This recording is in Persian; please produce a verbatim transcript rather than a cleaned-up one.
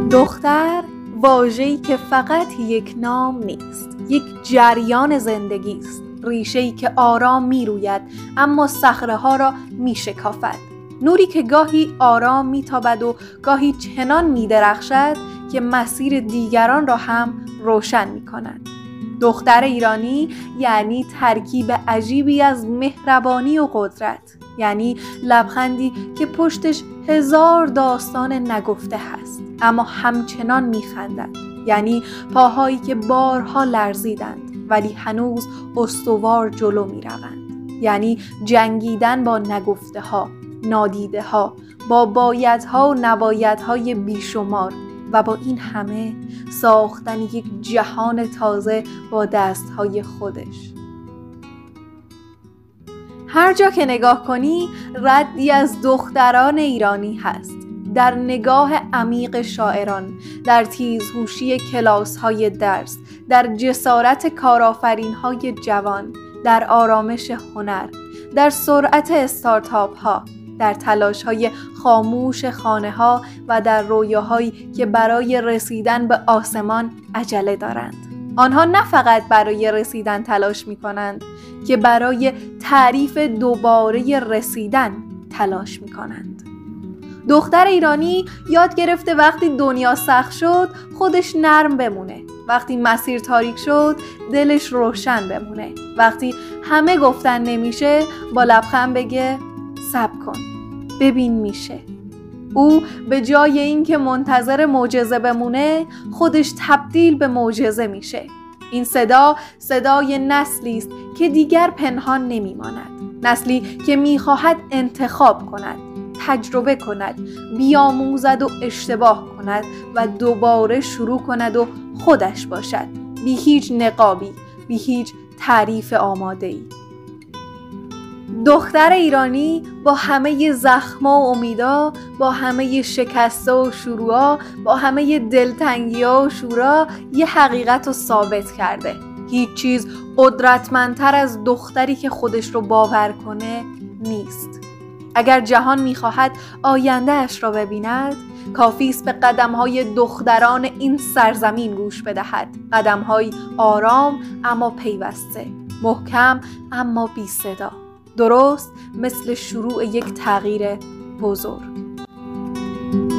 دختر واژه‌ای که فقط یک نام نیست، یک جریان زندگی است، ریشه‌ای که آرام می‌روید اما صخره‌ها را می‌شکافد، نوری که گاهی آرام می‌تابد و گاهی چنان می‌درخشد که مسیر دیگران را هم روشن می‌کند. دختر ایرانی یعنی ترکیب عجیبی از مهربانی و قدرت، یعنی لبخندی که پشتش هزار داستان نگفته هست اما همچنان میخندد، یعنی پاهایی که بارها لرزیدند ولی هنوز استوار جلو میروند، یعنی جنگیدن با نگفته ها، نادیده ها، با بایدها و نبایدهای بیشمار و با این همه ساختن یک جهان تازه با دستهای خودش. هر جا که نگاه کنی ردی از دختران ایرانی هست، در نگاه عمیق شاعران، در تیزهوشی کلاس‌های درس، در جسارت کارآفرین‌های جوان، در آرامش هنر، در سرعت استارتاپ‌ها، در تلاش‌های خاموش خانه‌ها و در رویاهایی که برای رسیدن به آسمان عجله دارند. آنها نه فقط برای رسیدن تلاش می‌کنند که برای تعریف دوباره رسیدن تلاش می‌کنند. دختر ایرانی یاد گرفته وقتی دنیا سخت شد خودش نرم بمونه، وقتی مسیر تاریک شد دلش روشن بمونه، وقتی همه گفتن نمیشه با لبخند بگه صبر کن ببین میشه. او به جای اینکه منتظر معجزه بمونه خودش تبدیل به معجزه میشه. این صدا صدای نسلی است که دیگر پنهان نمیماند، نسلی که میخواهد انتخاب کند، تجربه کند، بیاموزد و اشتباه کند و دوباره شروع کند و خودش باشد، بی هیچ نقابی، بی هیچ تعریف آماده‌ای. دختر ایرانی با همه زخم‌ها و امیدا، با همه شکست‌ها و شروع‌ها، با همه دلتنگی‌ها و شورا یه حقیقت رو ثابت کرده: هیچ چیز قدرتمندتر از دختری که خودش رو باور کنه نیست. اگر جهان می‌خواهد آینده اش را ببیند، کافی است به قدم‌های دختران این سرزمین گوش بدهد، قدم‌های آرام اما پیوسته، محکم اما بی صدا، درست مثل شروع یک تغییر بزرگ.